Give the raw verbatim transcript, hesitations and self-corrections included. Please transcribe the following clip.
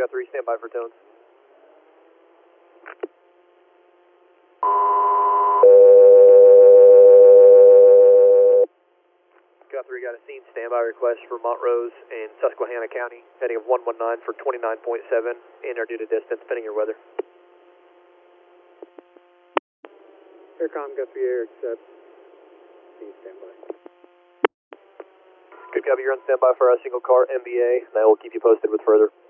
Guthrie, stand by for tones. Guthrie, got a scene standby request for Montrose in Susquehanna County, heading of one one nine for twenty-nine point seven, and are due to distance, pending your weather. Aircom, Guthrie Air, accept. Scene standby. Good copy, you're on standby for a single car M B A, and I will keep you posted with further.